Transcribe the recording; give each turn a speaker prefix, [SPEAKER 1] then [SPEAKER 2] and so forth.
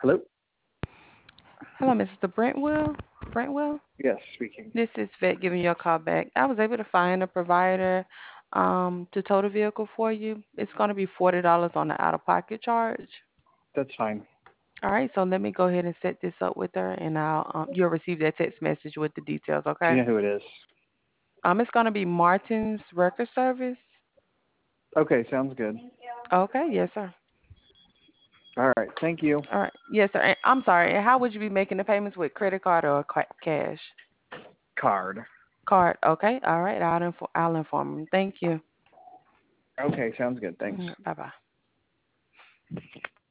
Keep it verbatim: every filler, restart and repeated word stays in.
[SPEAKER 1] Hello?
[SPEAKER 2] Hello, mister Brentwell. Brentwell,
[SPEAKER 1] Yes, speaking.
[SPEAKER 2] this is Vet giving you a call back. I was able to find a provider um, to tow the vehicle for you. It's going to be forty dollars on the out-of-pocket charge.
[SPEAKER 1] That's fine.
[SPEAKER 2] All right, so let me go ahead and set this up with her, and I'll um, you'll receive that text message with the details.
[SPEAKER 1] Do
[SPEAKER 2] Okay.
[SPEAKER 1] you know who it is?
[SPEAKER 2] Um, it's going to be Martin's Record Service.
[SPEAKER 1] Okay, sounds good.
[SPEAKER 2] Okay. Yes, sir.
[SPEAKER 1] All right, thank you.
[SPEAKER 2] All right. Yes, sir. And I'm sorry. And how would you be making the payments with credit card or ca- cash?
[SPEAKER 1] Card.
[SPEAKER 2] Card. Okay. All right. I'll info- I'll inform them. Thank you.
[SPEAKER 1] Okay, sounds good. Thanks.
[SPEAKER 2] Bye bye.